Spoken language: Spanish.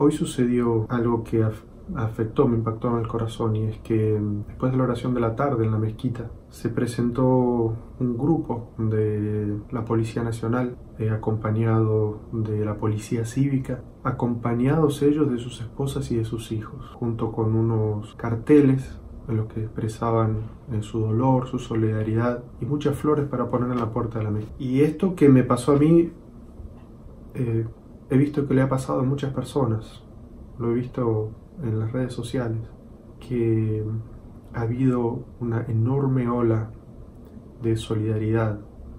Hoy sucedió algo que afectó, me impactó en el corazón, y es que después de la oración de la tarde en la mezquita se presentó un grupo de la Policía Nacional, acompañado de la Policía Cívica, acompañados ellos de sus esposas y de sus hijos, junto con unos carteles en los que expresaban su dolor, su solidaridad y muchas flores para poner en la puerta de la mezquita. Y esto que me pasó a mí, eh, he visto que le ha pasado a muchas personas. Lo he visto en las redes sociales, que ha habido una enorme ola de solidaridad